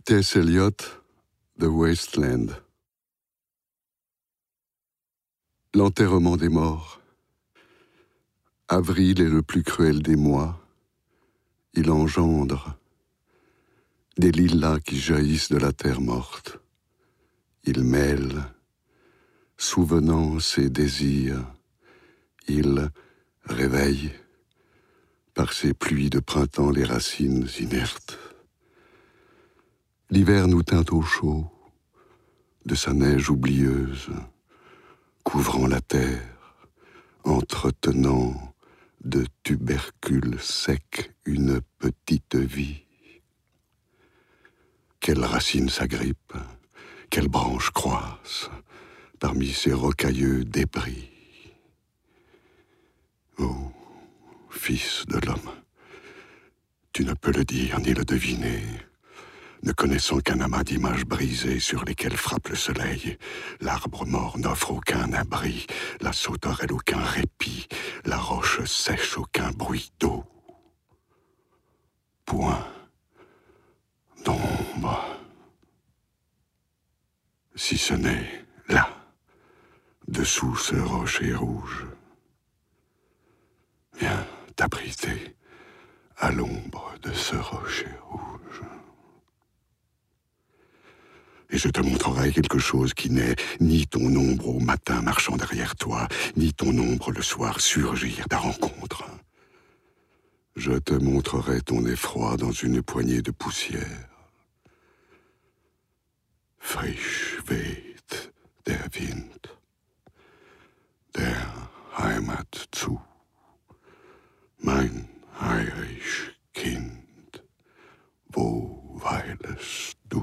T.S. Eliot, The Wasteland. L'enterrement des morts. Avril est le plus cruel des mois. Il engendre des lilas qui jaillissent de la terre morte. Il mêle souvenance et désir. Il réveille par ses pluies de printemps les racines inertes. L'hiver nous teint au chaud de sa neige oublieuse, couvrant la terre, entretenant de tubercules secs une petite vie. Quelles racines s'agrippent, quelles branches croissent parmi ces rocailleux débris. Ô fils de l'homme, tu ne peux le dire ni le deviner, ne connaissant qu'un amas d'images brisées sur lesquelles frappe le soleil. L'arbre mort n'offre aucun abri, la sauterelle aucun répit, la roche sèche aucun bruit d'eau. Point d'ombre. Si ce n'est là, dessous ce rocher rouge. Viens t'abriter à l'ombre de ce rocher rouge. Et je te montrerai quelque chose qui n'est ni ton ombre au matin marchant derrière toi, ni ton ombre le soir surgir ta rencontre. Je te montrerai ton effroi dans une poignée de poussière. Frisch weht der Wind, der Heimat zu, mein heirisch Kind, wo weilest du?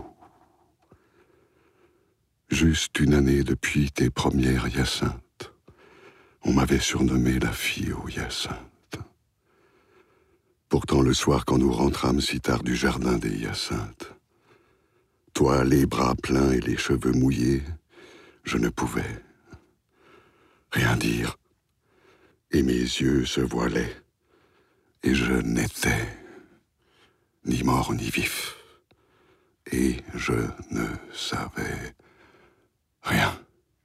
Juste une année depuis tes premières hyacinthes, on m'avait surnommé la fille aux hyacinthes. Pourtant le soir quand nous rentrâmes si tard du jardin des hyacinthes, toi les bras pleins et les cheveux mouillés, je ne pouvais rien dire, et mes yeux se voilaient, et je n'étais ni mort ni vif, et je ne savais rien.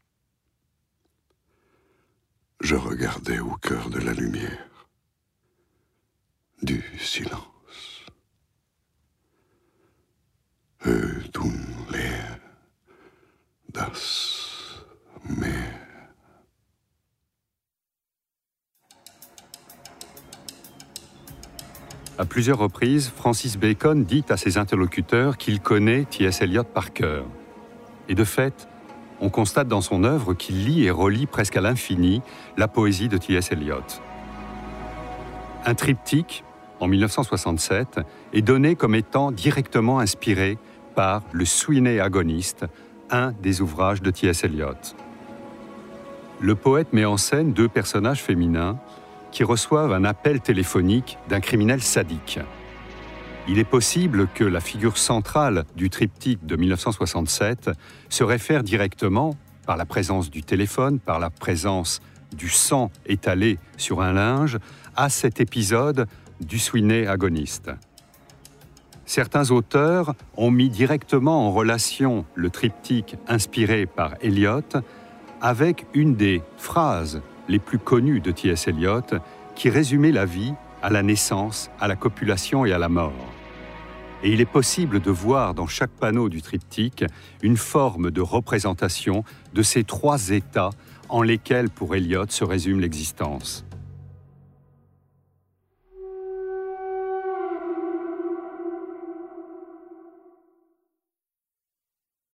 Je regardais au cœur de la lumière, du silence. Tun leer, das Meer. À plusieurs reprises, Francis Bacon dit à ses interlocuteurs qu'il connaît T.S. Eliot par cœur. Et de fait, on constate dans son œuvre qu'il lit et relit presque à l'infini la poésie de T.S. Eliot. Un triptyque, en 1967, est donné comme étant directement inspiré par Le Sweeney Agoniste, un des ouvrages de T.S. Eliot. Le poète met en scène deux personnages féminins qui reçoivent un appel téléphonique d'un criminel sadique. Il est possible que la figure centrale du triptyque de 1967 se réfère directement, par la présence du téléphone, par la présence du sang étalé sur un linge, à cet épisode du Sweeney Agoniste. Certains auteurs ont mis directement en relation le triptyque inspiré par Eliot avec une des phrases les plus connues de T.S. Eliot qui résumait la vie à la naissance, à la copulation et à la mort. Et il est possible de voir dans chaque panneau du triptyque une forme de représentation de ces trois états en lesquels, pour Eliot, se résume l'existence.